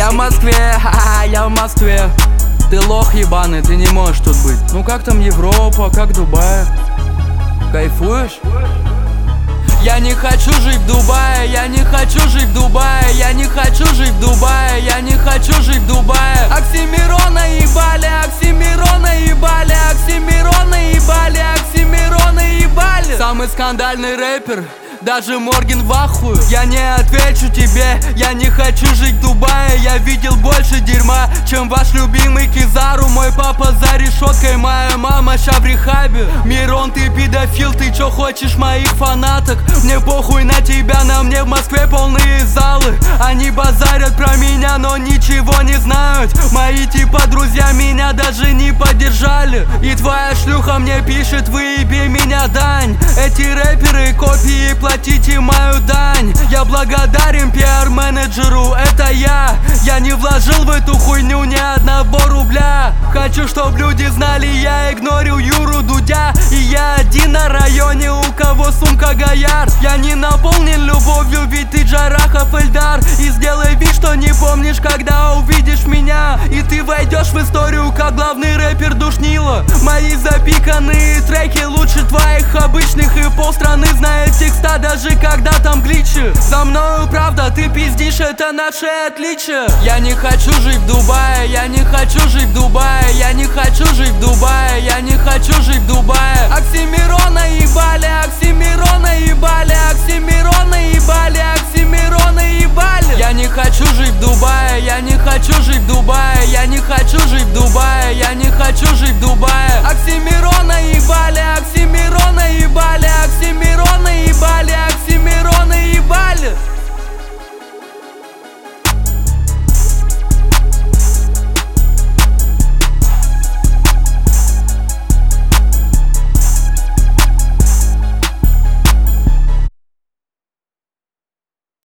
Я в Москве, я в Москве. Ты лох ебаный, ты не можешь тут быть. Ну как там Европа, как Дубай? Кайфуешь? Я не хочу жить в Дубае, я не хочу жить в Дубае, я не хочу жить в Дубае, я не хочу жить в Дубае. Оксимирона ебали, Оксимирона ебали, Оксимирона ебали, Оксимирона ебали. Самый скандальный рэпер, даже Морген в ахуе. Я не отвечу тебе, я не хочу жить в Дубае. Я видел больше дерьма, чем ваш любимый Кизару. Мой папа за решеткой, моя мама ща в рехабе. Мирон, ты педофил, ты чё хочешь моих фанаток? Мне похуй на тебя, на мне в Москве полные залы. Они базарят про меня, но ничего не знают. Мои типа друзья меня даже не поддержали. И твоя шлюха мне пишет: выеби меня, Дань. Эти рэперы копии, платите мою дань. Я благодарен пиар-менеджеру, это я. Я не вложил в эту хуйню ни одного рубля. Хочу, чтоб люди знали, я игнорю Юру Дудя. И я один на районе, у кого сумка Гояр. Я не наполнен любовью, ведь ты Джарахов Эльдар. И сделай вид, что не помнишь, когда увидишь меня. И ты войдешь в историю, как главный рэпер душнило. Мои запиканные треки лучше твоих обычных. И полстраны знает текста, даже когда там гличи. За мною правда, ты пиздишь, это наше отличие. Я не хочу жить в Дубае, я не хочу жить в Дубае, я не хочу жить в Дубае, я не хочу жить в Дубае. Оксимирона ебали, Оксимирона ебали, Оксимирона ебали, Оксимирона ебали. Я не хочу жить в Дубае, я не хочу жить в Дубае, я не хочу жить в Дубае, я не хочу жить в Дубае.